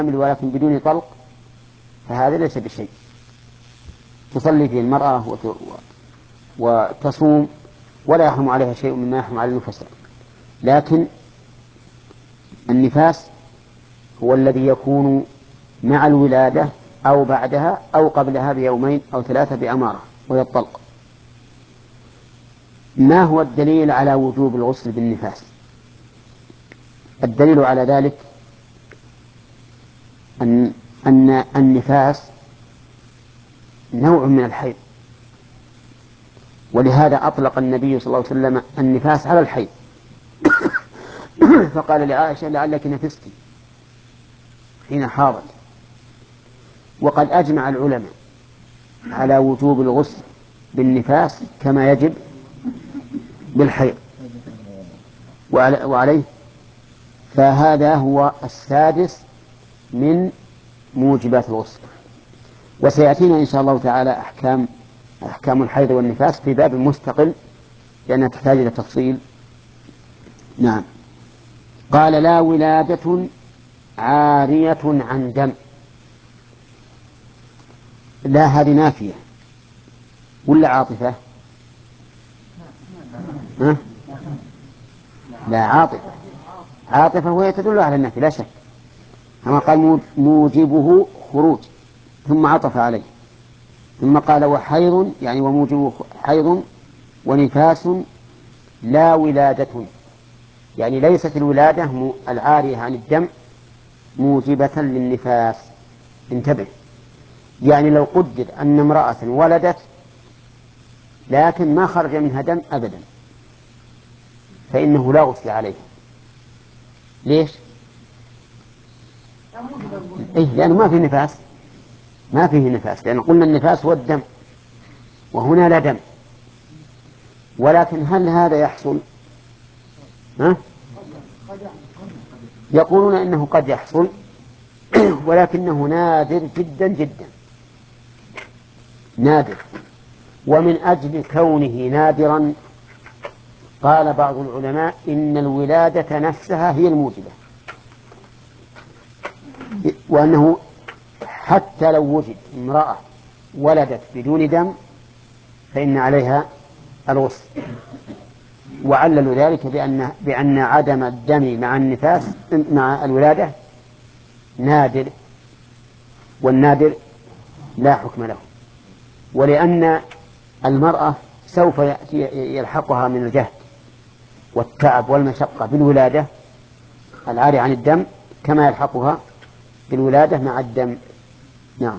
ولكن بدون طلق فهذا ليس بشيء. تصلي فيه المرأة وتصوم ولا يحرم عليها شيء مما يحرم على النفساء، لكن النفاس هو الذي يكون مع الولادة أو بعدها أو قبلها بيومين أو 3 بأمارة، وهي الطلق. ما هو الدليل على وجوب الغسل بالنفاس؟ الدليل على ذلك أن النفاس نوع من الحيض، ولهذا أطلق النبي صلى الله عليه وسلم النفاس على الحيض فقال لعائشة لعلك نفست حين حاضت. وقد أجمع العلماء على وجوب الغسل بالنفاس كما يجب بالحيض وعليه، فهذا هو السادس من موجبات الغسل. وسيأتينا إن شاء الله تعالى أحكام الحيض والنفاس في باب مستقل لأنها تحتاج إلى تفصيل. نعم. قال لا ولادة عارية عن دم. لا هذه نافية ولا عاطفة؟ ها؟ لا عاطفة وهي تدل على النفي لا شك، كما قال موجبه خروج ثم عطف عليه، ثم قال وحيض يعني وموجبه حيض ونفاس لا ولادة، يعني ليست الولادة العارية عن الدم موجبة للنفاس. انتبه، يعني لو قدر أن امرأة ولدت لكن ما خرج منها دم أبدا فإنه لا غسل عليها. ليش؟ لأنه ما فيه نفاس لأن قلنا النفاس هو الدم وهنا لا دم. ولكن هل هذا يحصل؟ يقولون إنه قد يحصل ولكنه نادر جدا جدا، نادر. ومن أجل كونه نادرا قال بعض العلماء إن الولادة نفسها هي الموجبة، وأنه حتى لو وجد امرأة ولدت بدون دم فإن عليها الغسل. وعللوا ذلك بأن عدم الدم مع النفاس مع الولادة نادر، والنادر لا حكم له. ولأن المرأة سوف يلحقها من الجهد والتعب والمشقة بالولادة العاري عن الدم كما يلحقها بالولادة مع الدم. نعم.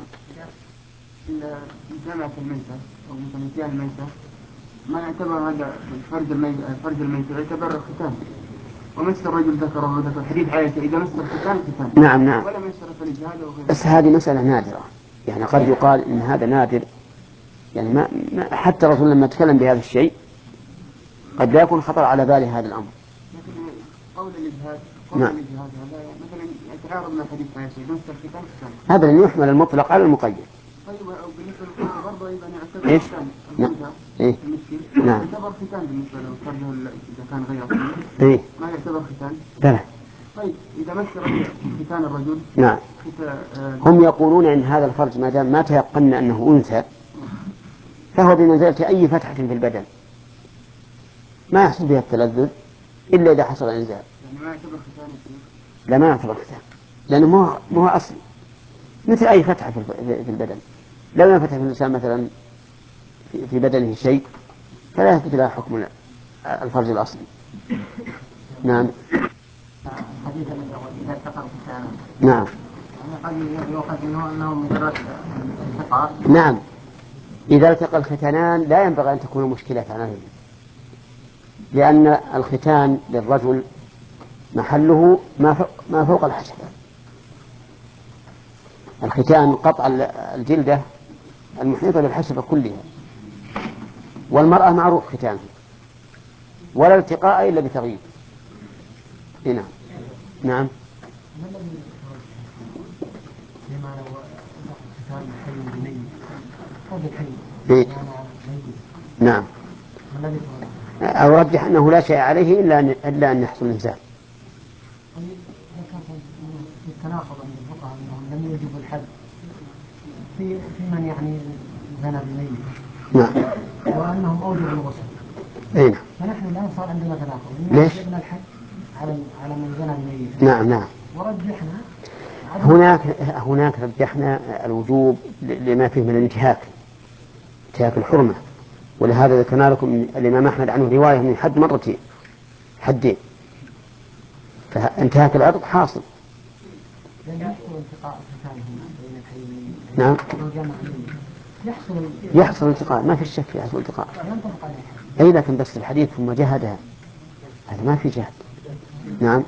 جامعة الميتة أو متنسيان الميتة ما يعتبر هذا الفرج الميت يعتبر ختان، ومس الرجل ذكره وذكر حديث عائشة إذا مس الختان ختان. نعم. ولا مس الفرج هذا وغيره. بس هذه مسألة نادرة، يعني قد يقال إن هذا نادر، يعني ما حتى الرسول لما تكلم بهذا الشيء قد لا يكون خطر على باله هذا الأمر. لكن قول الإجهاد نعم. هذا مثلا يتعارض مع حديث عائشة إذا مس الختان ختان. هذا يحمل المطلق على المقيد. طيب بالنسبة للختان برضه أيضا يعتبر ختان. نعم. يعتبر ختان بالنسبة له فرجه إذا كان غير ما يعتبر ختان. بلى. طيب إذا مس ختان الرجل. نعم. هم يقولون إن هذا الفرج ما دام ما تيقن أنه أنثى فهو بمنزلة أي فتحة في البدن ما يحصل بها التلذذ إلا إذا حصل إنزال. يعني ما يعتبر ختان؟ لا ما يعتبر ختان لأنه مو هو أصل، مثل أي فتحة في البدن. لو ينفتح الإنسان مثلا في بدنه شيء فلا يثبت له حكم الفرج الأصلي. نعم. حديث إذا التقى الختان. نعم. قد يؤخذ منه أنه مجرد التقاء. نعم. إذا التقى الختانان لا ينبغي أن تكون مشكلة عليه، لأن الختان للرجل محله ما فوق الحشفة. الختان قطع الجلدة المحيطة بالحشفة كلها، والمرأة معروف ختانها ولا التقاء إلا بتغيير. هنا. نعم. نعم. أرجح أنه لا شيء عليه إلا أن يحصل إنزال. أنهم لم يوجبوا الحد في من يعني زنى بالميت. نعم. وأنهم أوجبوا الغسل. أين؟ فنحن الآن صار عندنا تناقض. ليش؟ جبنا الحد على من زنى بالميت. نعم نعم. ورجحنا هناك رجحنا الوجوب لما فيه من انتهاك الحرمة، ولهذا ذكرنا لكم الإمام أحمد عنه رواية من حد مرتين، حدين، فانتهاك العرض حاصل. نعم يحصل التقاء، ما في شك يحصل التقاء. أي لكن بس الحديث ثم جهدها، هذا ما في جهد. نعم.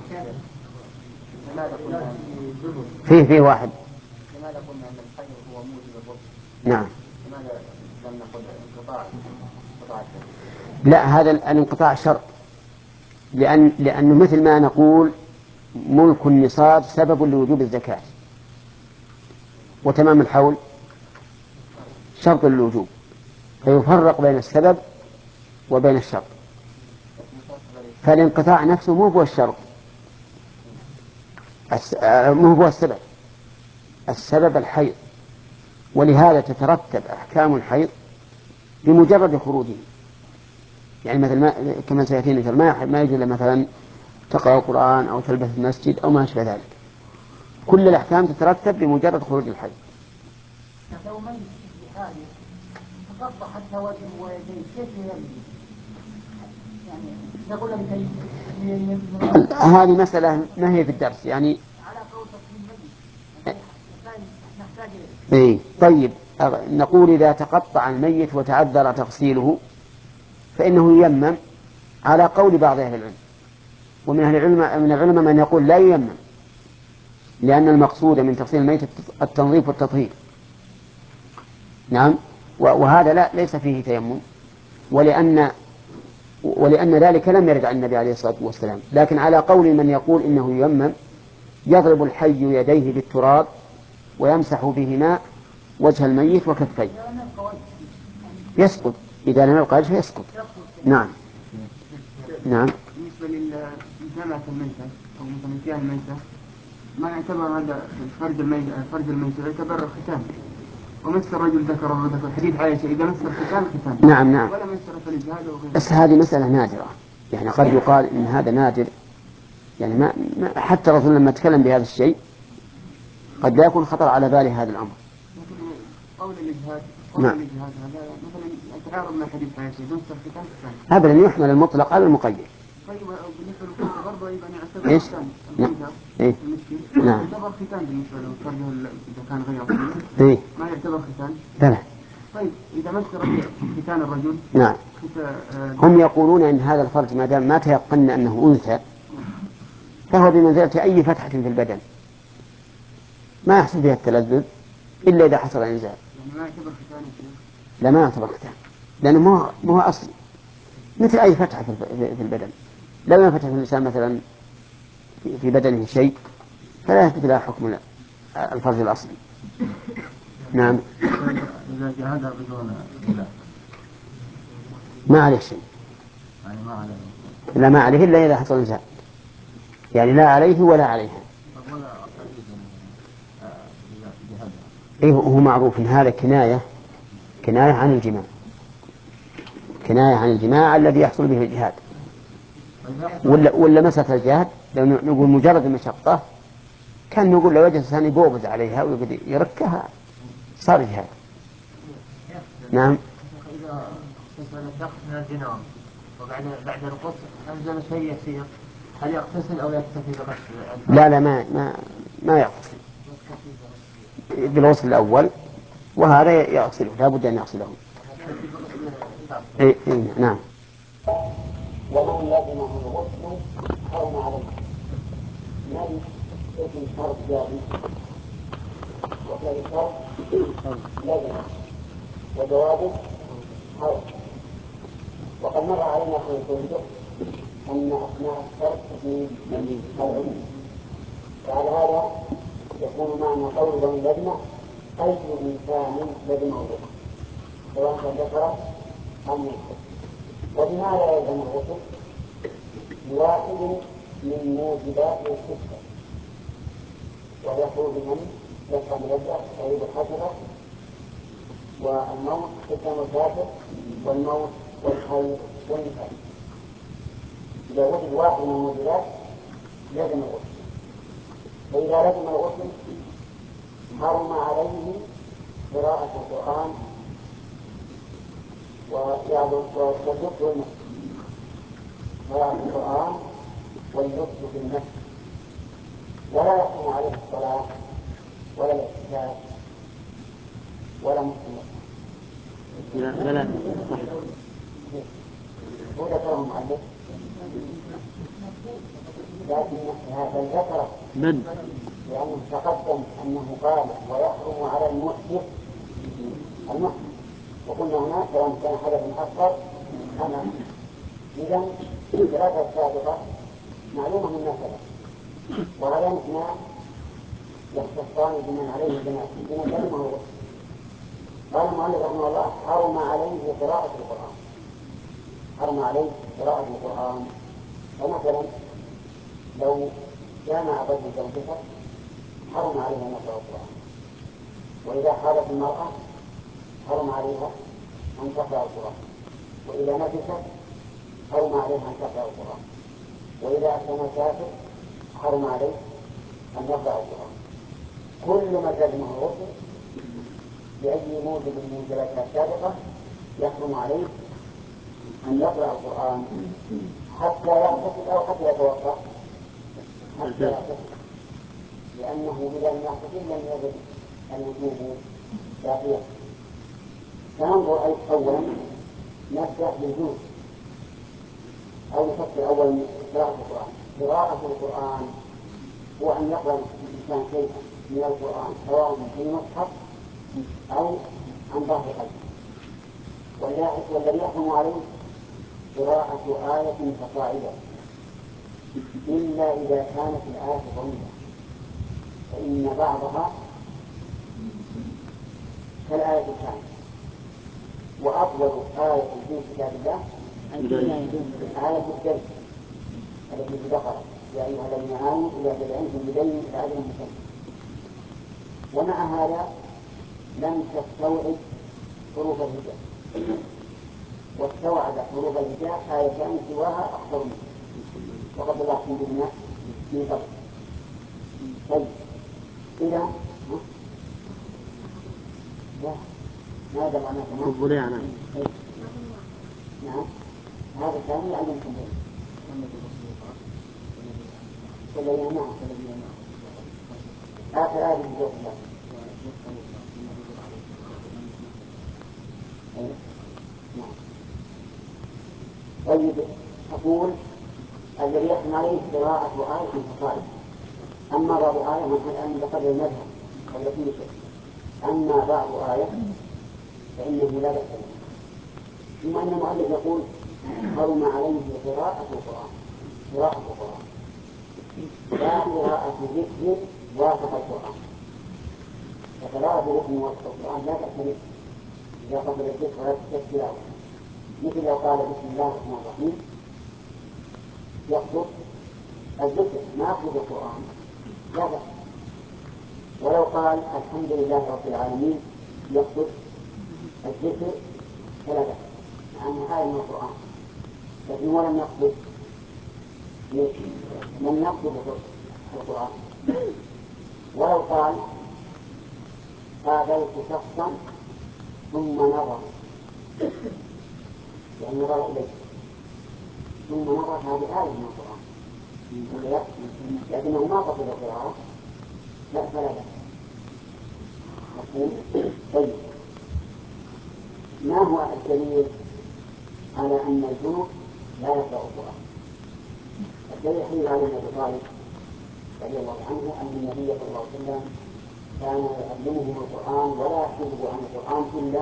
فيه واحد. لماذا قلنا أن الحي هو موجب الرب؟ نعم. لماذا لم نقل انقطاع لا، هذا الانقطاع شرط، لأنه مثل ما نقول ملك النصاب سبب لوجوب الزكاة، وتمام الحول شرط للوجوب، فيفرق بين السبب وبين الشرط. فالانقطاع نفسه مو هو الشرط، مو هو السبب. السبب الحيض، ولهذا تترتب أحكام الحيض بمجرد خروجه. يعني مثل كما سيأتينا مثل ما يجوز مثلا تقرأ القرآن أو تلبس المسجد أو ما أشبه ذلك. كل الأحكام تترتب بمجرد خروج الحيض. لو من بحاله تقطع حتى وجهه ويديه كيف يعني نقول لك هذه مسألة ما هي في الدرس يعني. على قول تقديم نحتاج إيه طيب، نقول إذا تقطع الميت وتعذر تغسيله فإنه ييمم على قول بعض أهل العلم، ومن العلماء من يقول لا ييمم، لأن المقصود من تغسيل الميت التنظيف والتطهير. نعم. وهذا ليس فيه تيمم، ولأن ذلك لم يرد عن النبي عليه الصلاة والسلام. لكن على قول من يقول إنه ييمم، يضرب الحي يديه بالتراب ويمسح بهما وجه الميت وكفيه، يسقط إذا لم يبقى وجهه يسقط. نعم. نعم. بالنسبة لجامعة الميتة أو متنسيان الميتة، ما يعتبر هذا فرج الميت يعتبر ختان، ومس الرجل ذكره وذكر حديث عائشة إذا مس الختان ختان. نعم نعم. ولا مس الفرج هذا وغيره. بس هذه مسألة نادرة، يعني قد يقال إن هذا نادر، يعني ما حتى الرسول لما تكلم بهذا الشيء قد لا يكون خطر على باله هذا الأمر. قول الإجهاد نعم. هذا مثلا يتعارض مع حديث عائشة إذا مس الختان ختان. أبدا يحمل المطلق على المقيد. طيب بالنسبة للكفر برضه أيضا يعتبر إيش؟ ختان. نعم. إيه؟ نعم. يعتبر ختان بالنسبة له فرجه إذا كان غير أصلي. إيه؟ ما يعتبر ختان. بلى. طيب إذا مس ختان الرجل. نعم. هم يقولون إن هذا الفرج ما دام ما تيقن أنه أنثى فهو بمنزلة أي فتحة في البدن، ما يحصل فيها التلذذ إلا إذا حصل إنزال. يعني ما يعتبر ختان. لا، ما يعتبر ختان، لأنه مو هو أصل، مثل أي فتحة في البدن. لو ينفتح الإنسان مثلا في بدنه شيء فلا يثبت له حكم الفرج الأصلي. نعم. إذا جهدها بدون إله ما عليه شيء، يعني ما عليه. لا، ما عليه إلا إذا حصل إنزال، يعني لا عليه ولا عليها. إيه هو معروف إن هذا كناية عن الجماع الذي يحصل به الجهاد. ولا مسألة الجهاد لو نقول مجرد المشقة كان نقول لو وجد ثاني بوغز عليها ويقدر يركها صار جهاد. نعم. إذا اغتسل شخص من الجنابة وبعد الغسل أنزل شيء يسير، هل يغتسل أو يكتفي بغسل؟ لا ما يغسل بالغسل الأول، وهذا يغسله، لا بد أن يغسله. إيه نعم. ومن لزمه الغسل حرم عليه من اسم فرض جاري وفي فرض لزم وجوابه حرم. وقد مر علينا في الفقه أن أسماء الشرط تفيد العلم، وعلى هذا يكون معنى قول من لزمه أي إنسان لزمه الغسل سواء كان ذكر أم أنثى. وبماذا يلزم الغسل؟ بواحد من موجبات الستة، وهي خروج المني يبقى ملبس يريد الحسرة والموت قدام الكافر والموت والخير والنفاق. إذا وجد واحد من الموجودات لازم الغسل، فإذا لزم الغسل حرم عليه قراءة القرآن واللبس والمسح، قراءة القرآن واللبس في المسح، ولا يحرم عليه الصلاة ولا الاعتكاف ولا مسلم. لا صح. هو ذكره المؤلف، لكن هذا ذكره لأنه تقدم أنه قال ويحرم على المحدث وقلنا هناك سواء كان حدث أصغر أم أكبر. إذن الثلاثة السابقة معلومة من مثلا، وهذا اثنان يختصان بمن عليه بمن هو الغسل. قال المؤلف رحمه الله حرم عليه قراءة القرآن، حرم عليه قراءة القرآن. فمثلا لو جامع الرجل زوجته حرم عليها أن يقرأ القرآن، وإذا حالت المرأة حرم عليها أن تقرأ القرآن، وإذا نجست حرم عليها أن تقرأ القرآن، وإذا أسلم كافر حرم عليه أن يقرأ القرآن. كل ما لزمه الغسل بأي موجب من موجباتها السابقة يحرم عليه أن يقرأ القرآن حتى يغتسل أو حتى يتوضأ، حتى يغتسل، لأنه إذا لم يغتسل لم يجد الوجوب باقيا. فننظر أولا نبدأ بالجوز أو نفكر أولا قراءة القرآن. قراءة القرآن هو أن يقرأ الإنسان شيئا من القرآن سواء في المصحف أو عن ظهر قلب. والذي يحرم عليه قراءة آية فصاعدة إلا إذا كانت الآية طويلة، فإن بعضها كالآية الثانية. وأطول آية في كتاب الله آية الدين التي في بقرة يا أيها الذين آمنوا إذا تدعيتم بدين إلى أجل مسمى. ومع هذا لم تستوعب حروف الهجاء، واستوعب حروف الهجاء آيتان سواها أكثر منها، وقد لاحظوا بهما من قبل. طيب إذا ماذا معناه؟ نعم هذا الثاني يعلمكم به والذين معه آخر آية في سورة الله. طيب أقول الذي يحرم عليه قراءة آية فصاعد. أما بعض آية مثل بقدر المذهب قبل كل شيء، أما بعض آية فإنه لا بأس به. ثم أن المؤلف يقول حرم عليه قراءة القرآن، قراءة القرآن لا قراءة ذكر وافق القرآن. فقراءة ذكر وافق القرآن لا بأس به إذا قبل الذكر ولا تستلاوة. مثل لو قال بسم الله الرحمن الرحيم يقصد الذكر ما يقصد القرآن لا بأس. ولو قال الحمد لله رب العالمين يقصد الذكر فلا بأس، مع أنه آية من القرآن، لكن هو لم يقصد القرآن. ولو قال قابلت شخصا ثم نظر، يعني نظر إليه ثم نظر، هذه آية من القرآن لكنه ما قصد القراءة لا فلا بأس. طيب ما هو الدليل على أن الجنوب لا يقرأ القرآن؟ الدليل حديث علي بن أبي طالب رضي الله عنه أن النبي صلى الله عليه وسلم كان يعلمهم القرآن ولا يحفظه عن القرآن إلا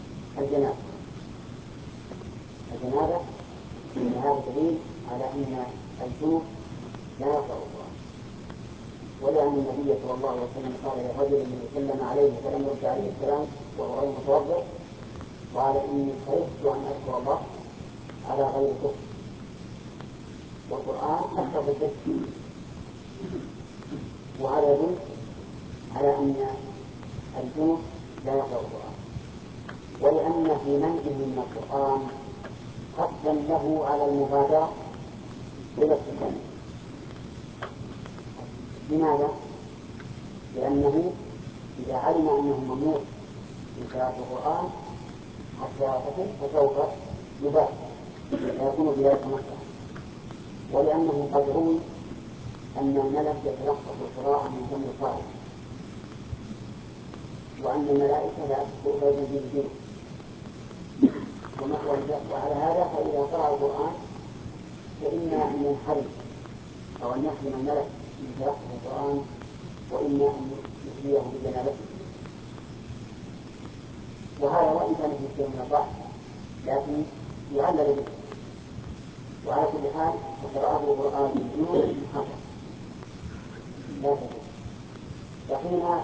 الجنابة. هذا دليل على أن الجنوب لا يقرأ القرآن. ولأن النبي صلى الله عليه وسلم قال لرجل من سلم عليه فلم يرد عليه السلام وهو غير متوضئ قال إني كرهت أن أذكر الله على غير كفر، والقرآن أكثر بالذكر. وهذا يدل على أن الجنوب لا يقرأ القرآن، ولأن في منعه من القرآن قصدا له على المبادرة إلى التكلم. لماذا؟ لأنه إذا علم أنه ممنوع من قراءة القرآن حتى يعتقد فسوف يبادر فيكون بذلك مصلحة، ولأنه قد روي أن الملك يتلقف القراءة من فم القارئ، وأن الملائكة لا تدخل بالجن. وعلى هذا فإذا قرأ القرآن فإما أن ينحرف أو أن يحرم الملك من تلقف القرآن، وإما أن يحييه بجنابته. وهذا وإن كان في شيء من الضعف لكن يعلل به. وعلى كل حال فقراءة القرآن بالجنود محرم لا تجوز. بقينا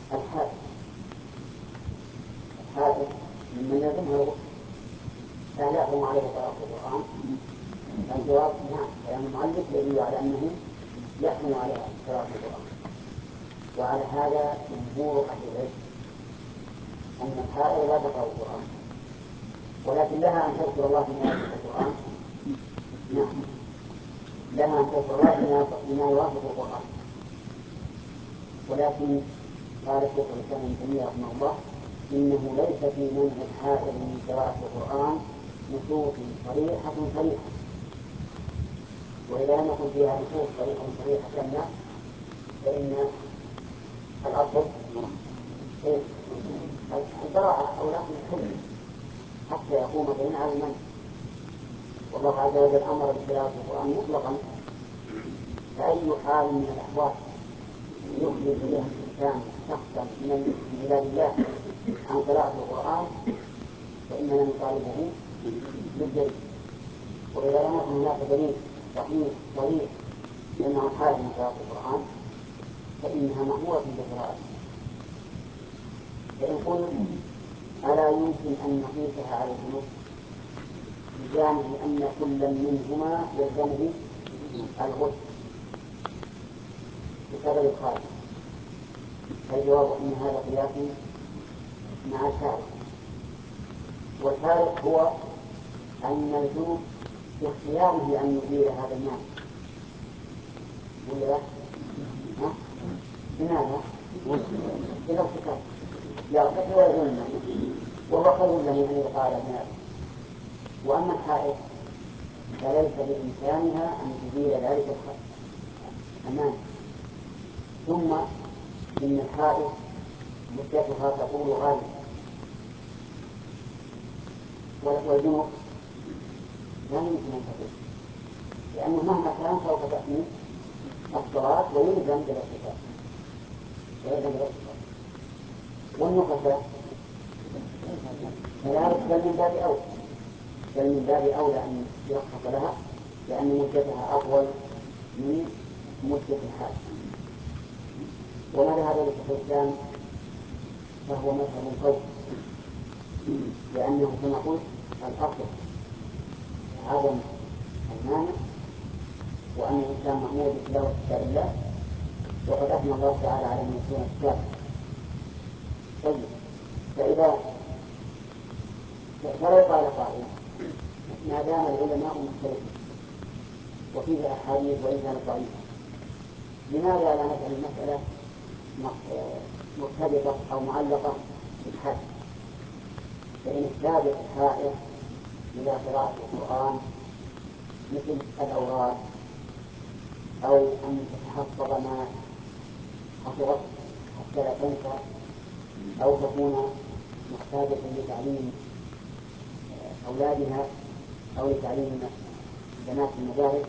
الحائط ممن يلزمها الغسل فهل يحرم عليه قراءة القرآن؟ الجواب نعم، لأن المؤلف يدل على أنه يحرم عليه قراءة القرآن. وعلى هذا جمهور أهل العلم أن الحائض لا تقرأ القرآن، ولكن لها أن تذكر الله بما يوافق القرآن. نعم، لها أن تذكر الله بما يوافق القرآن، ولكن قال الشيخ الإسلام ابن تيمية رحمه الله إنه ليس في منع الحائض من قراءة القرآن نصوص صريحة صريحة، وإذا لم يكن فيها نصوص صريحة كاملة فإن الأصل البراءة أو لكن الحل حتى يقوم دليل على المنع. والله عز وجل أمر بقراءة القرآن مطلقا، فأي حال من الأحوال يخرج بها الإنسان شخصا من عباد الله عن قراءة القرآن فإننا نطالبه بالدليل. وإذا لم يكن هناك دليل صحيح صريح لأنه حال من قراءة القرآن فإنها مأمورة بقراءته. فإن قلت ألا يمكن أن نقيسها على الجنوب بجانب أن كل منهما يلزمه الغسل بسبب الخارج، فالجواب أن هذا قياس مع الفارق. والفارق هو أن الجنوب باختياره أن يزيل هذا الماء ولا لماذا؟ إذا ارتكب يرتكب ويزول الماء وهو خير له أن يبقى على الماء. وأما الحائط فليس بإمكانها أن تزيل ذلك الماء. ثم إن الحائط مدتها تطول غالبا، والجنوب لا يمكن أن تطول، لأنه مهما كان سوف تأتي الصلاة ويلزم بالاغتسال. والنفساء كذلك بل من باب أولى أن يرخص لها لأن مدتها أطول من مدة الحال. وما ذهب إليه شيخ الإسلام فهو مذهب قوي، لأنه كما قلت الأصل عدم المانع، وأن الإنسان مأمور بتلاوة كتاب الله، وقد أثنى الله تعالى على من يكون كتابا. طيب، فلو قال قائل ما دام العلماء مختلفين وفيه أحاديث وإن كانت ضعيفة لماذا لا نجعل المسألة مرتبطة أو معلقة بالحال؟ فإن احتاجت الحائض إلى قراءة القرآن مثل الأوراد أو أن تتحفظ ما حفظت حتى لا تنسى أو تكون محتاجة لتعليم أولادها أو لتعليم بنات المدارس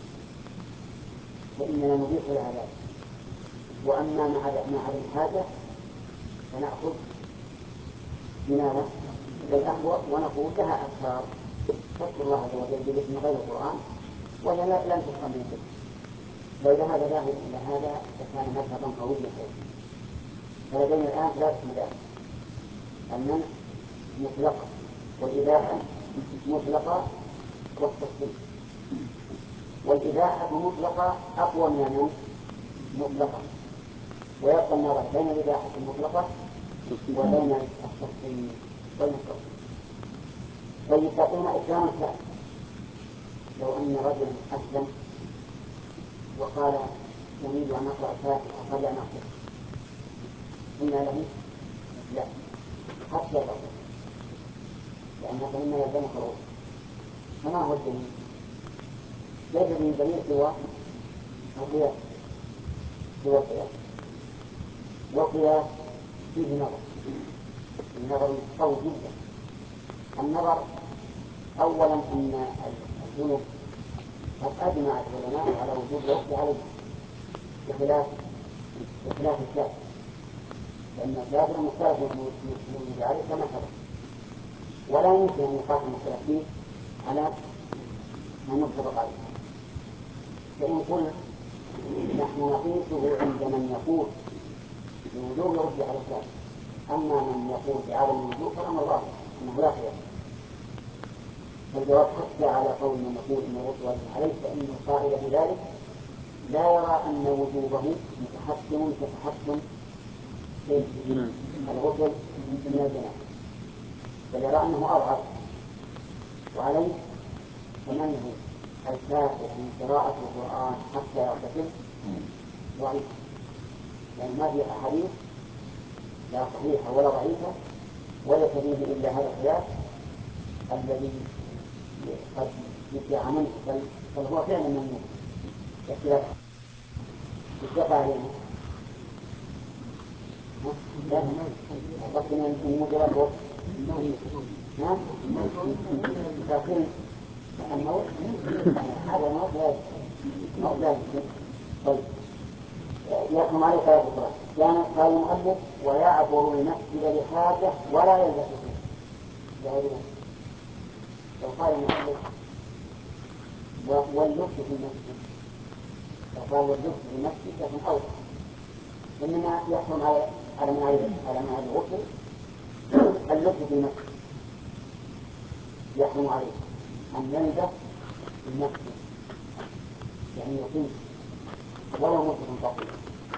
فإننا نضيف لها ذلك. وأما مع الحاجة فنأخذ بماذا؟ بالأحوط ونقول لها أذكار تذكر الله عز وجل باسم غير القرآن وهي لن تفهم من ذلك. وإذا هذا ذاهب إلى هذا فكان مذهبا قويا. فلدينا الآن ثلاثة مذاهب: المنع مطلقا، والإباحة مطلقة، والتفصيل. والإباحة مطلقة أقوى من المنع مطلقا، ويبقى النظر بين الإباحة المطلقة وبين التفصيل بين التفصيل. طيب تعطينا إكرام الثاني، لو أن رجلا أسلم وقال أريد أن أقرأ الفاتحة قبل أن أقرأ، قلنا له لا حتى تقرأ، لأنك مما يلزم خروج. فما هو الدليل؟ ليس من دليل سوى القياس، سوى القياس، والقياس فيه نظر، النظر قوي جدا. النظر أولا أن الجنوب قد أجمع العلماء على وجود الوقت عليه بخلاف الكافر، لأن الكافر مختلف من عليه كما سبق، ولا يمكن أن يقاتل المختلفين على ما متفق عليه. فإن قلنا نحن نقيسه عند من يقول بوجوب الرد على الكافر، أما من يقول بعدم الوجوب فالأمر واضح أنه لا قياس. فالجواب حتى على قول من يقول إن الرد عليه، فإن القائل بذلك لا يرى أن وجوبه متحكم كتحكم الغسل من الجنابة، بل يرى أنه أضعف، وعليه فمنه الكافر من قراءة القرآن حتى يغتسل ضعيف، لأن ما في أحاديث لا صحيحة ولا ضعيفة ولا تفيد إلا هذا الخلاف الذي قد يدعى منه، بل هو فعلا ممنوع. الخلاف اتفق عليه لكن المجرد وقت لكن الموت هذا موت لا يمكن. طيب يحكم عليه ثلاث أخرى. قال المؤلف ويعبر المسجد لحاجة ولا يلبس فيه. لو قال المؤلف واللبس في المسجد، لو قال واللبس في المسجد لكن أوضح، إنما يحكم على من الغسل اللبس في المسجد، يحكم عليه أن يلبس في المسجد يعني يقيم ولو مدة طويلة.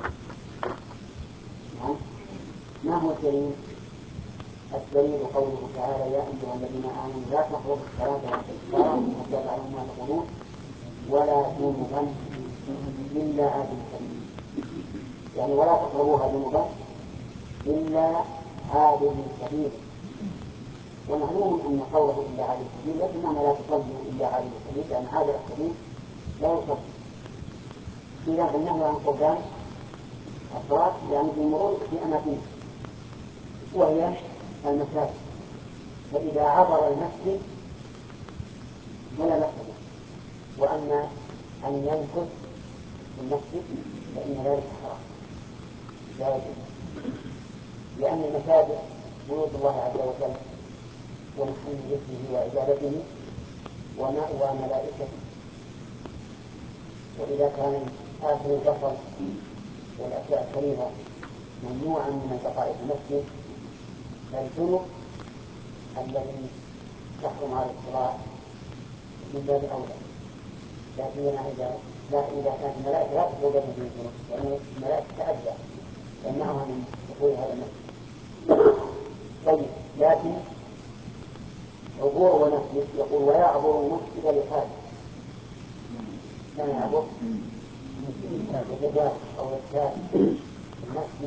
ما هو الدليل؟ الدليل قوله تعالى يا أيها الذين آمنوا لا تقربوا الصلاة وأنتم سكارى حتى تعلموا ما تقولون ولا جنبا إلا عابر سبيل، يعني ولا تقربوها جنبا إلا عابر سبيل. ومعلوم أن قوله إلا عابر سبيل لكن معنى لا تصلوا إلا عابر سبيل، لأن عابر السبيل لا يصلي. إذا فالنهي عن قربان الصلاة يعني في المرور في أماكن وهي المساجد، فإذا عبر المسجد فلا بأس به. وأما أن يمكث في المسجد فإن ذلك حرام لا يجوز، لأن المساجد بيوت الله عز وجل ومحل ذكره وعبادته ومأوى ملائكته، وإذا كان آخر البصر والأشياء الكريمة ممنوعا من البقاء في المسجد، فالجنب الذي تحرم على الصلاة من باب أولى، لا سيما إذا كانت الملائكة لا تدخل في الجنوب، لأن الملائكة تأذى تمنعها من دخول هذا المسجد. طيب لكن عبور المسجد يقول ويعبر المسجد لحاجة، لا يعبر يتجاوز أو يجتاز المسجد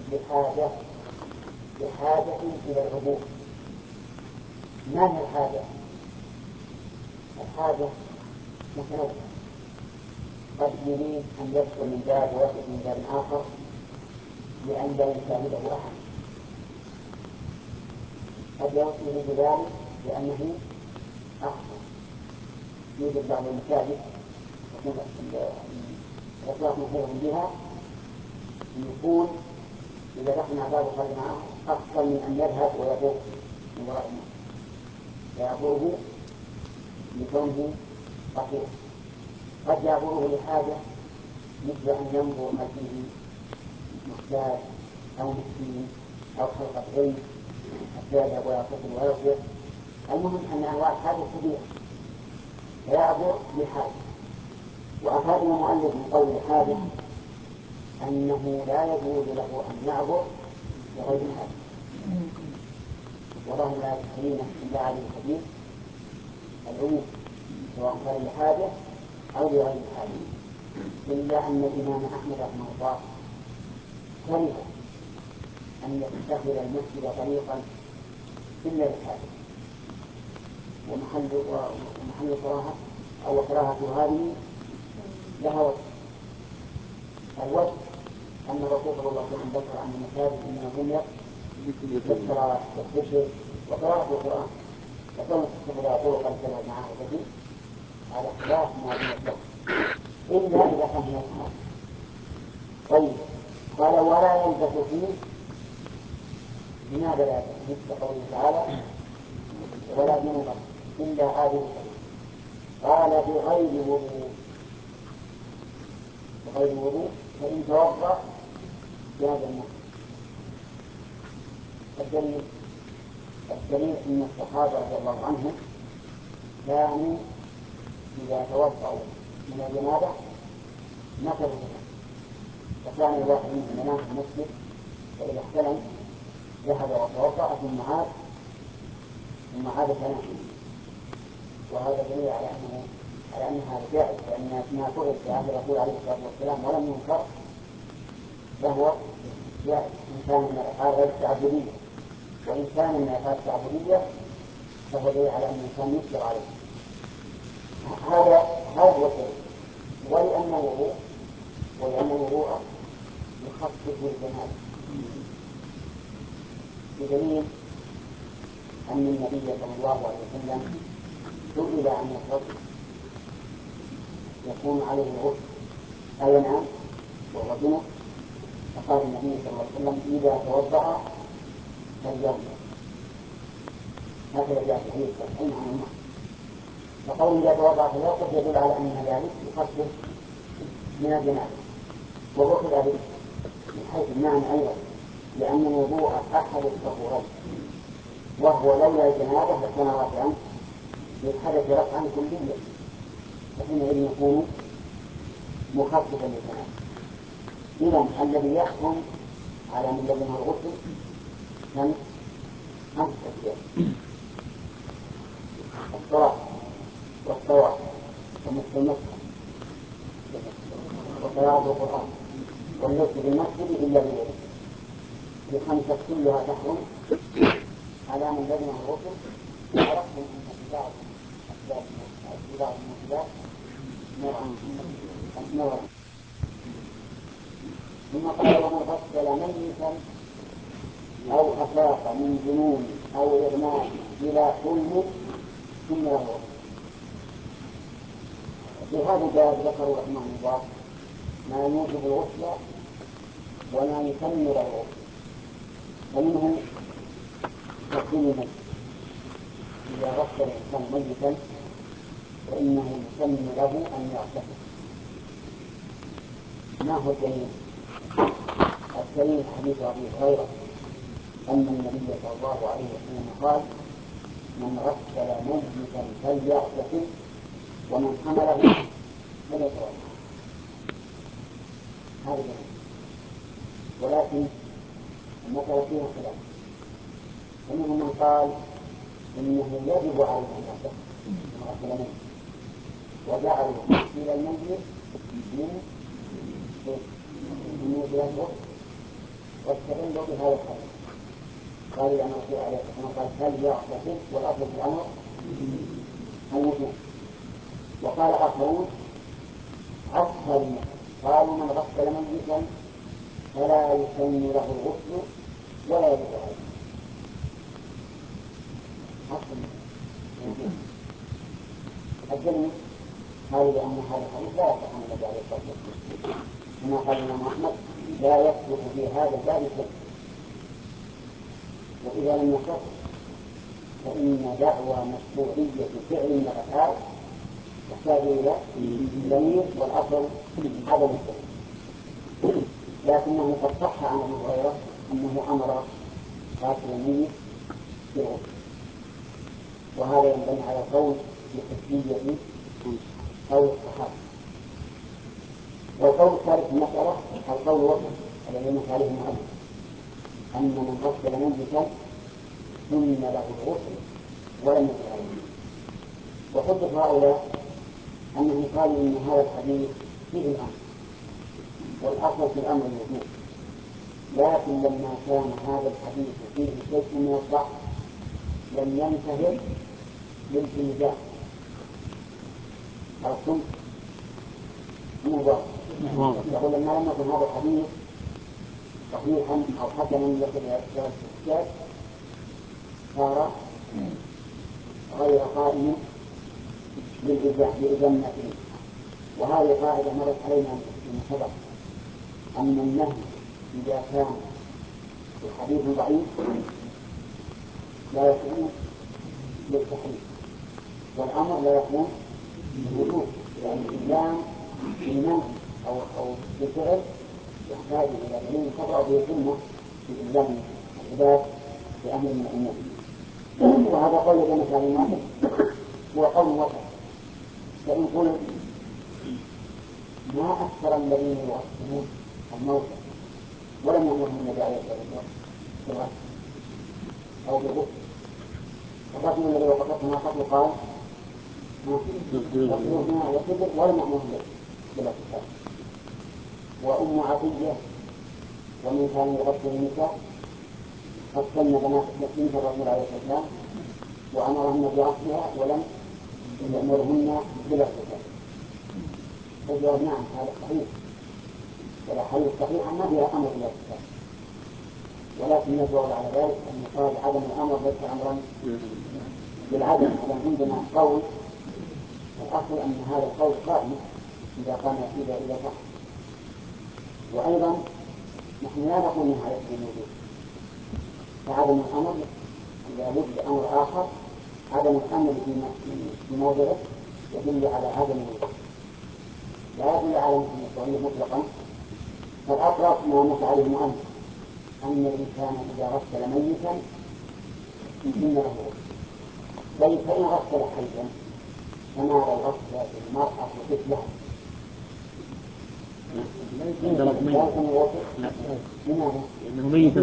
لحاجة إلى العبور. ما هي الحاجة؟ الحاجة متنوعة، قد يريد أن يدخل من باب ويخرج من باب آخر لأن لا يشاهده أحد، قد يريد ذلك لأنه أخطأ. يوجد بعض المساجد الأطلاق محيط بها يكون إذا دخل مع باب وخرج معه أفضل من أن يذهب ويطوف من وراء المسجد، فيعبره لكونه خطير. قد يعبره لحاجة مثل أن ينظر هل فيه محتاج أو مسكين أو حلقة علم حتى يذهب ويغتسل ويصبر. المهم أن أنواع الحاجة كثيرة فيعبر لحاجة. وأفاد المؤلف من قول الحاجة أنه لا يجوز له أن يعبر بغير حاجة، وله لا الكريمة إلا على الحديث العموم سواء كان لحاجة أو لغير حاجة، إلا أن الإمام أحمد رحمه الله كره أن يتخذ المسجد طريقا إلا للحاجة، ومحل كراهة أو كراهة هذه لها وجه. الوجه أن الرسول صلى الله عليه وسلم ذكر أن المساجد إنما بنيت للصلاة والذكر وقراءة القرآن، فكون تتخذ طرقا كذا مع هذه على خلاف ما بنيت له إلا إذا كان هناك حاجة. طيب قال ولا يلبث فيه، لماذا لا يلبث؟ مثل قوله تعالى ولا جنوبا إلا عابر سبيل. قال بغير وضوء فإن توضأ جاز النفس. الدليل أن الصحابة رضي الله عنهم كانوا إذا توضأوا من الجنابة نفذوا بها، فكان الواحد منهم ينام في المسجد فإذا احتلم ذهب وتوضأ ثم عاد فنام. وهذا دليل على أن هذا جائز، لأن ما فعل في عهد الرسول عليه الصلاة والسلام ولم ينكر فهو جائز إن كان من الأفعال غير التعبدية، وإن كان من الأفعال التعبدية فهو دليل على أن الإنسان يسر عليه. هذا هو الدليل. ولأن الوضوء يخفف الجنابة، بدليل أن النبي صلى الله عليه وسلم سئل عن الرجل يكون عليه الغسل أينام وهو جنب، فقال النبي صلى الله عليه وسلم إذا توضأ فليغسل. هكذا جاء في حديث صحيح عن عمر. فقول إذا توضأ فليغسل يدل على أن ذلك يخفف من الجنابة، وأخذ به من حيث المعنى أيضا، لأن الوضوء أحد الطهورين، وهو لولا الجنابة لكان رافعا للحدث رفعا كليا، فحينئذ يكون مخففا للجنابة. إذن الذي يحكم على من لزمه الغسل خمس أشياء: الصلاة والطواف ومسح المسح وقراءة القرآن واللبس في المسجد إلا بوضوء. بخمسة كلها تحرم على من لزمه الغسل. وعرفتم أن في بعض الموجودات نوع. ثم قال ومن غسل ميتا أو أفاق من جنون أو إغماء بلا حلم ثم له الغسل. في هذا الباب ذكروا رحمه الله ما يوجب الغسل وما يسن له الغسل. فمنه تغسيل الميت، إذا غسل الإنسان ميتا فإنه يسن له أن يغتسل. ما هو الدليل؟ الدليل حديث أبي هريرة أن النبي صلى الله عليه وسلم قال من غسل ميتا فليغتسل ومن حمله فليتوضأ. هذا الدليل. ولكن المسألة فيها خلاف، فمنهم من قال إنه يجب عليه أن يغتسل من غسل ميت، وجعلوا تغسيل الميت من موجبات الغسل، واستدلوا بهذا الحديث. قالوا لأن الرسول عليه الصلاة والسلام قال فليغتسل والأصل في الأمر الوجوب. وقال آخرون عكس، قالوا من غسل ميتا فلا يسن له الغسل ولا يجب عليه. الدليل قالوا لأن هذا الحديث لا يصح عن النبي عليه الصلاة والسلام، كما قال الإمام أحمد لا يثبت في هذا الباب شيء. وإذا لم يصح فإن دعوى مشروعية فعل من الأفعال تحتاج إلى دليل، والأصل عدم الدليل. لكنه قد صح عن أبي هريرة أنه أمر غاسل الميت بالغسل، وهذا ينبني على القول بحجية قول الصحابة. والقول الثالث في المسألة القول وسط الذي يمشي عليه المؤلف أن من غسل ميتا سن له الغسل ولم يكن عليه. وحجة هؤلاء أنهم قالوا إن هذا الحديث فيه الأمر والأصل في الأمر الوجوب، لكن لما كان هذا الحديث فيه شيء من الضعف لم ينتهي للإنجاز. عرفتم؟ يقول لما لم يكن هذا الحديث صحيحا أو حسنا يصل إلى الاحتجاج صار غير قائم لإلزام الناكلين. وهذه قاعدة مرت علينا من سبق أن النهي إذا كان الحديث ضعيف لا يكون للتحريم، والأمر لا يكون للوجوب، يعني الإلزام بالمنع أو بالفعل يحتاج إلى دليل تقع به السنة في إلزام العباد بأمر من الأمور. وهذا قول ابن مسعود هو قول وسط. فإن قلت ما أكثر الذين يغسلون الموتى ولم يأمرهم النبي عليه الصلاة والسلام بالغسل أو بالغسل، فقتل الذي وقفته ما قتل قال غسلوهما وكبر ولم يأمرهم بالغسل. وأم عطية ومن كان يغسل النساء قد سن بنت الرسول عليه الصلاة والسلام وأمرهن بغسلها ولم يأمرهن بالغسل. فالجواب نعم هذا صحيح، والأحاديث الصحيحة ما فيها أمر بالغسل، ولكن يجوز على ذلك أن يقال عدم الأمر ليس أمرا بالعدم. إذا عندنا قول الأصل أن هذا القول قائم إذا قام إذا صح. وأيضا نحن لا نقول من هذا الموجود، فعدم الأمر إذا وجد أمر آخر عدم الأمر في موضعه يدل على عدم الوجود، لا يدل على الوجود مطلقا. فالأقرب ما نص عليه المؤلف أن الإنسان إذا غسل ميتا سن له غسل، بل فإن غسل حيا كما لو غسل المرأة طفلها لأنه ميت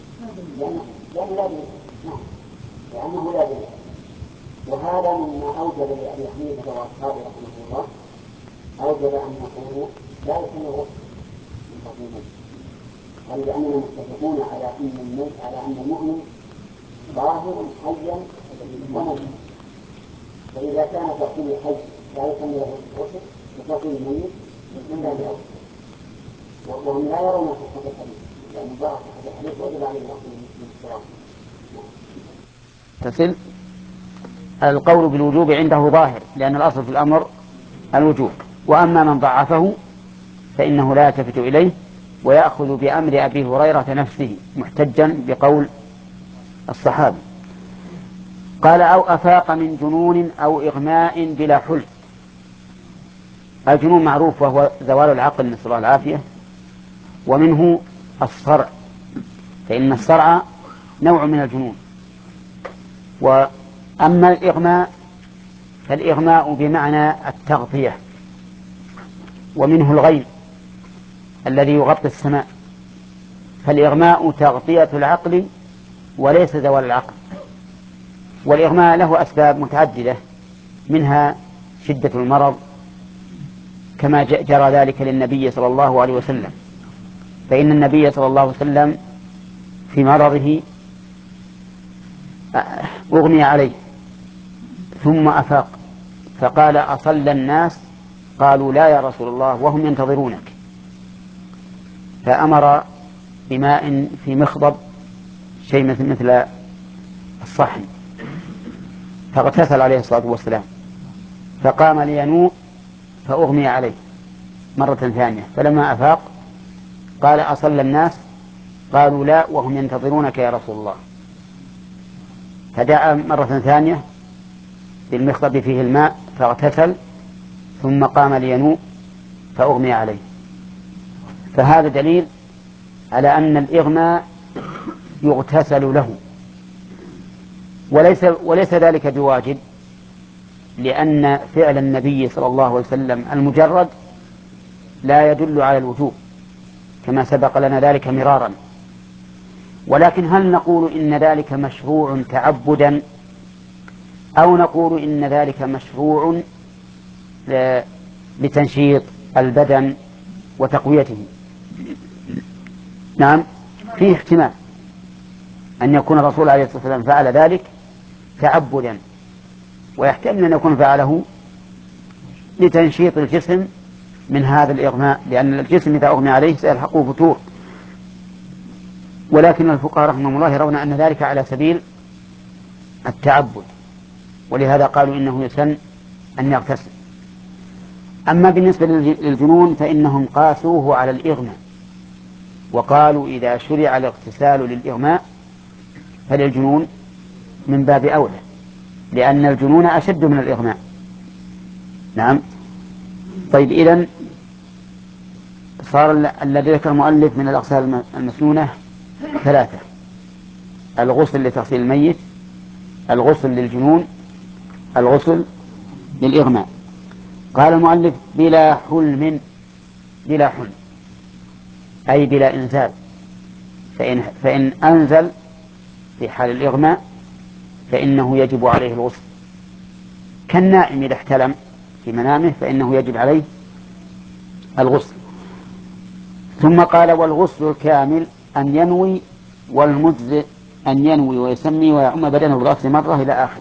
لأنه لا دليل. وهذا مما أوجب لأبي حنيفة وأصحابه رحمه الله أوجب أن يقولوا لا يكون الغسل من تقديمه، قالوا لأننا متفقون على أن المؤمن ظاهر حيا وميتا، فإذا كان تغسيل الحي لا يكون له الغسل وتغسيل الميت من ذلك الأول. وهم لا يرون صحة الحديث لأن ضعف صحة الحديث وجب عليه الغسل من الصراط. تصل القول بالوجوب عنده ظاهر لأن الأصل في الأمر الوجوب، وأما من ضعفه فإنه لا يلتفت إليه ويأخذ بأمر أبي هريرة نفسه محتجا بقول الصحابي. قال أو أفاق من جنون أو إغماء بلا حلم. الجنون معروف وهو زوال العقل نسأل الله العافية، ومنه الصرع، فإن الصرع نوع من الجنون. وأما الإغماء فالإغماء بمعنى التغطية، ومنه الغيم الذي يغطي السماء. فالإغماء تغطية العقل وليس زوال العقل. والإغماء له أسباب متعددة، منها شدة المرض كما جرى ذلك للنبي صلى الله عليه وسلم، فإن النبي صلى الله عليه وسلم في مرضه أغمي عليه ثم أفاق فقال أصلى الناس؟ قالوا لا يا رسول الله وهم ينتظرونك، فأمر بماء في مخضب شيء مثل الصحن فاغتسل عليه الصلاة والسلام، فقام لينوء فأغمي عليه مرة ثانية، فلما أفاق قال أصلى الناس؟ قالوا لا وهم ينتظرونك يا رسول الله، فدعا مرة ثانية بالمخضب فيه الماء فاغتسل ثم قام لينوء فأغمي عليه. فهذا دليل على أن الإغماء يغتسل له، وليس ذلك بواجب، لأن فعل النبي صلى الله عليه وسلم المجرد لا يدل على الوجوب كما سبق لنا ذلك مرارا. ولكن هل نقول إن ذلك مشروع تعبدا أو نقول إن ذلك مشروع لتنشيط البدن وتقويته؟ نعم، فيه احتمال أن يكون الرسول عليه الصلاة والسلام فعل ذلك تعبدا، ويحتمل أن يكون فعله لتنشيط الجسم من هذا الإغماء، لأن الجسم إذا أغمي عليه سيلحقه فتور. ولكن الفقهاء رحمهم الله يرون أن ذلك على سبيل التعبد، ولهذا قالوا إنه يسن أن يغتسل. أما بالنسبة للجنون فإنهم قاسوه على الإغماء، وقالوا إذا شرع الاغتسال للإغماء فللجنون من باب أولى، لأن الجنون أشد من الإغماء. نعم. طيب، إذن صار الذي ذكر المؤلف من الأغسال المسنونة 3: الغسل لتغسيل الميت، الغسل للجنون، الغسل للإغماء. قال المؤلف: بلا حلم. بلا حلم أي بلا إنزال، فإن أنزل في حال الإغماء فإنه يجب عليه الغسل، كالنائم إذا احتلم في منامه فإنه يجب عليه الغسل. ثم قال: والغسل الكامل أن ينوي، والمجزئ أن ينوي ويسمي ويعم بدنه بالغسل مرة إلى آخره.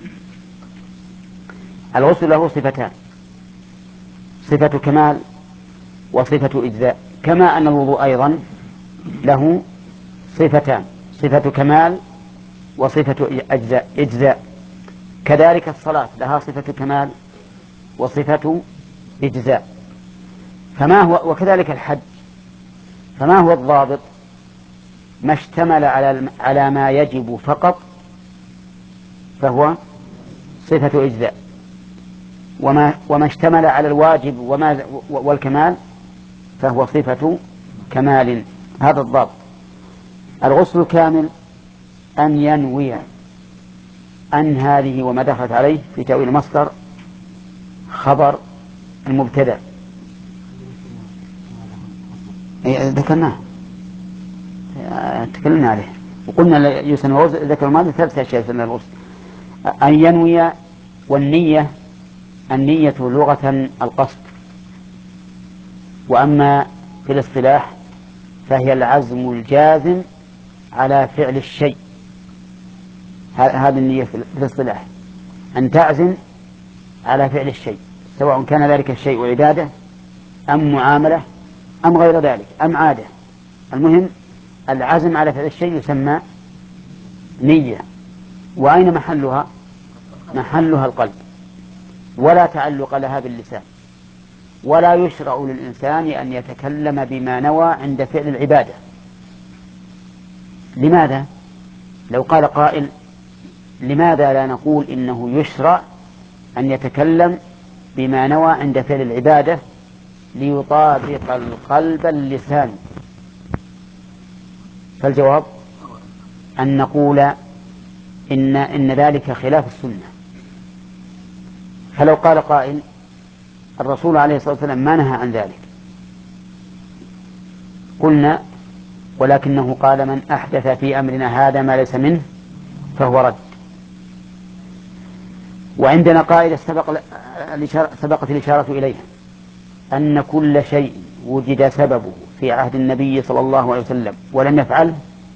الغسل له صفتان: صفة كمال وصفة إجزاء، كما أن الوضوء أيضا له صفتان: صفة كمال وصفة إجزاء. كذلك الصلاة لها صفة كمال وصفة إجزاء. وكذلك الحج، فما هو الضابط؟ ما اشتمل على ما يجب فقط فهو صفة إجزاء، وما اشتمل على الواجب والكمال فهو صفة كمال. هذا الضابط. الغسل الكامل أن ينوي، أن هذه وما دخلت عليه في تأويل المصدر خبر المبتدأ، ذكرناه تكلمنا عليه وقلنا يسن الغسل. ذكر الماضي 3 أشياء يسن الغسل: أن ينوي، والنية النية لغة القصد، وأما في الاصطلاح فهي العزم الجازم على فعل الشيء. هذه النية في الاصطلاح، أن تعزم على فعل الشيء، سواء كان ذلك الشيء عبادة أم معاملة أم غير ذلك أم عادة. المهم العزم على فعل الشيء يسمى نية. وأين محلها؟ محلها القلب، ولا تعلق لها باللسان، ولا يشرع للإنسان أن يتكلم بما نوى عند فعل العبادة. لماذا؟ لو قال قائل: لماذا لا نقول إنه يشرع أن يتكلم بما نوى عند فعل العبادة ليطابق القلب اللسان؟ فالجواب أن نقول إن ذلك خلاف السنة. فلو قال قائل: الرسول عليه الصلاة والسلام ما نهى عن ذلك، قلنا: ولكنه قال: من أحدث في أمرنا هذا ما ليس منه فهو رد. وعندنا قاعدة سبقت الإشارة إليها، أن كل شيء وجد سببه في عهد النبي صلى الله عليه وسلم ولم يفعله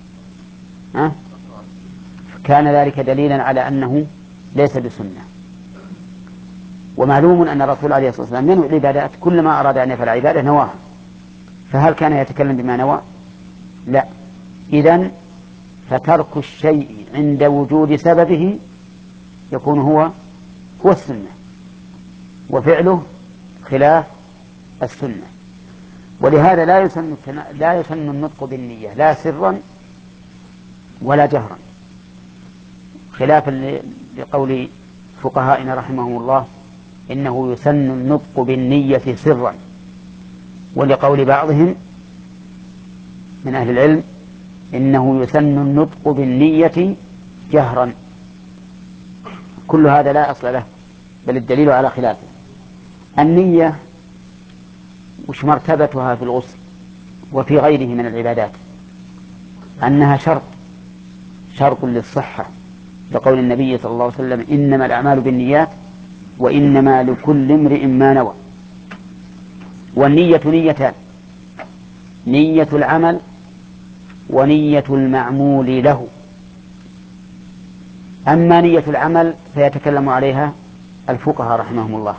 كان ذلك دليلا على أنه ليس بسنة. ومعلوم أن الرسول عليه الصلاة والسلام ينوي العبادات، كلما أراد أن يفعل عبادة نواها، فهل كان يتكلم بما نوى؟ لا. إذن فترك الشيء عند وجود سببه يكون هو السنة، وفعله خلاف السنة. ولهذا لا يسن النطق بالنية لا سرا ولا جهرا، خلافا لقول فقهائنا رحمهم الله إنه يسن النطق بالنية سرا، ولقول بعضهم من أهل العلم إنه يسن النطق بالنية جهرا. كل هذا لا أصل له، بل الدليل على خلافه. النية وش مرتبتها في الغسل وفي غيره من العبادات؟ أنها شرط للصحة، لقول النبي صلى الله عليه وسلم: إنما الأعمال بالنيات وإنما لكل امرئ ما نوى. والنية نيتان: نية العمل ونية المعمول له. أما نية العمل فيتكلم عليها الفقهاء رحمهم الله،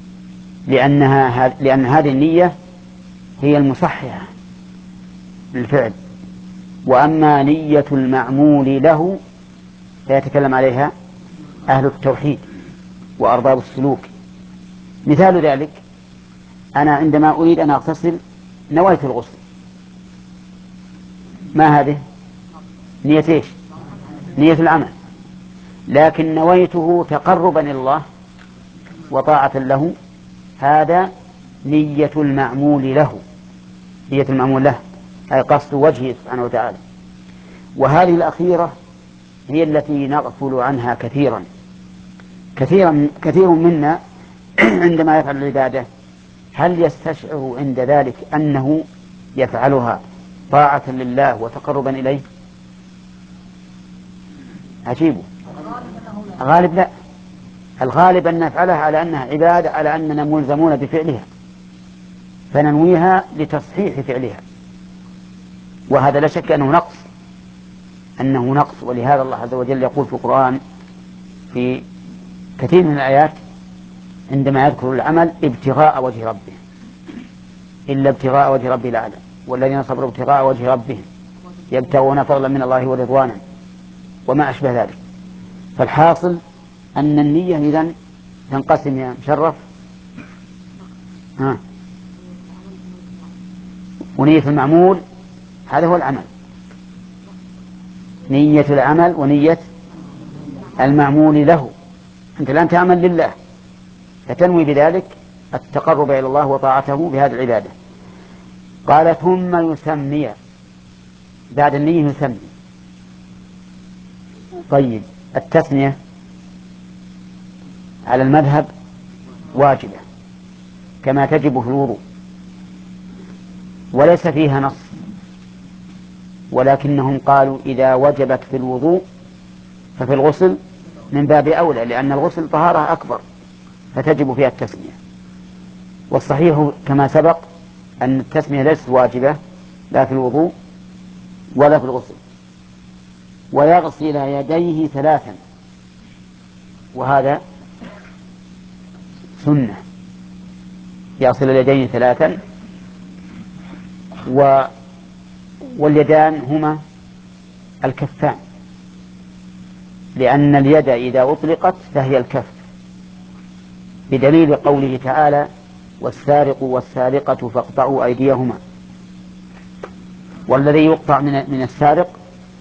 لأن هذه النية هي المصححة للفعل. وأما نية المعمول له فيتكلم عليها أهل التوحيد وأرباب السلوك. مثال ذلك: أنا عندما أريد أن أغتسل نويت الغسل، ما هذه؟ نية إيش؟ نية العمل، لكن نويته تقربا إلى الله وطاعة له، هذا نية المعمول له. نية المعمول له أي قصد وجهه سبحانه وتعالى. وهذه الأخيرة هي التي نغفل عنها كثير منا عندما يفعل العبادة هل يستشعر عند ذلك أنه يفعلها طاعة لله وتقربا إليه؟ عجيب. غالب لا، الغالب أن نفعلها على أنها عبادة، على أننا ملزمون بفعلها فننويها لتصحيح فعلها، وهذا لا شك أنه نقص. ولهذا الله عز وجل يقول في القرآن في كثير من الآيات عندما يذكر العمل: ابتغاء وجه ربه، إلا ابتغاء وجه ربه الأعلى، والذين صبروا ابتغاء وجه ربهم يبتغون فضلا من الله ورضوانا، وما أشبه ذلك. فالحاصل أن النية إذن تنقسم يا مشرف. ونية المعمول هذا هو العمل، نية العمل ونية المعمول له. أنت الآن تعمل لله فتنوي بذلك التقرب إلى الله وطاعته بهذه العبادة. قال: ثم يسمي، بعد النية يسمي. طيب، التسمية على المذهب واجبة كما تجب في الوضوء، وليس فيها نص، ولكنهم قالوا إذا وجبت في الوضوء ففي الغسل من باب أولى، لأن الغسل طهارة أكبر فتجب فيها التسمية. والصحيح كما سبق أن التسمية ليست واجبة لا في الوضوء ولا في الغسل. ويغسل يديه 3، وهذا سنة، يغسل اليدين 3. واليدان هما الكفان، لأن اليد إذا أطلقت فهي الكف، بدليل قوله تعالى: والسارق والسارقة فاقطعوا أيديهما. والذي يقطع من السارق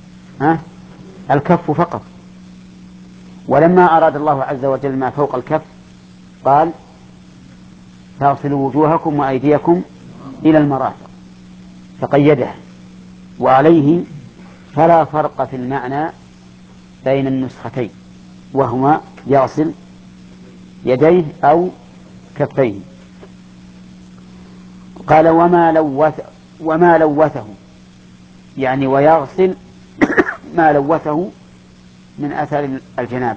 الكف فقط. ولما أراد الله عز وجل ما فوق الكف قال: فاغسلوا وجوهكم وأيديكم إلى المرافق، فقيدها. وعليه فلا فرق في المعنى بين النسختين، وهما يغسل يديه أو كفيه. قال: وما لوثه، يعني ويغسل ما لوثه من أثر الجنابة.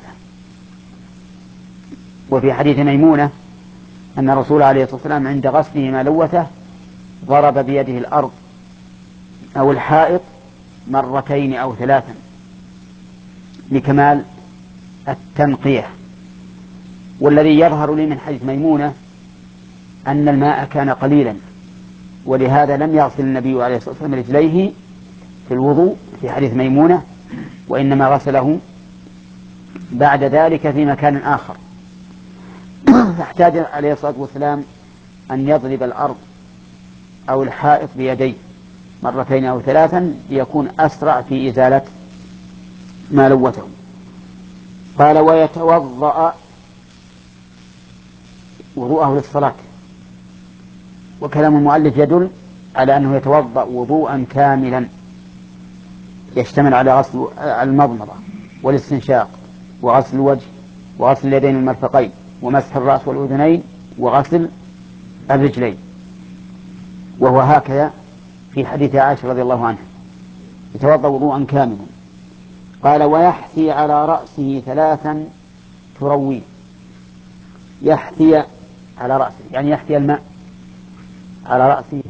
وفي حديث ميمونة أن الرسول عليه الصلاة والسلام عند غسله ما لوثه ضرب بيده الأرض أو الحائط 2 أو 3 لكمال التنقية. والذي يظهر لي من حديث ميمونة أن الماء كان قليلا، ولهذا لم يغسل النبي عليه الصلاة والسلام رجليه في الوضوء في حديث ميمونة، وإنما غسله بعد ذلك في مكان آخر. فاحتاج عليه الصلاة والسلام أن يضرب الأرض أو الحائط بيديه 2 أو 3 ليكون أسرع في إزالة ما لوثه. قال: ويتوضأ وضوءه للصلاة. وكلام المؤلف يدل على أنه يتوضأ وضوءا كاملا يشتمل على غسل المضمضة والاستنشاق وغسل الوجه وغسل اليدين المرفقين ومسح الرأس والأذنين وغسل الرجلين. وهو هكذا في حديث عائشة رضي الله عنها، يتوضأ وضوءا كاملا. قال ويحثي على رأسه 3 ترويه. يحثي على رأسه يعني يحثي الماء على رأسه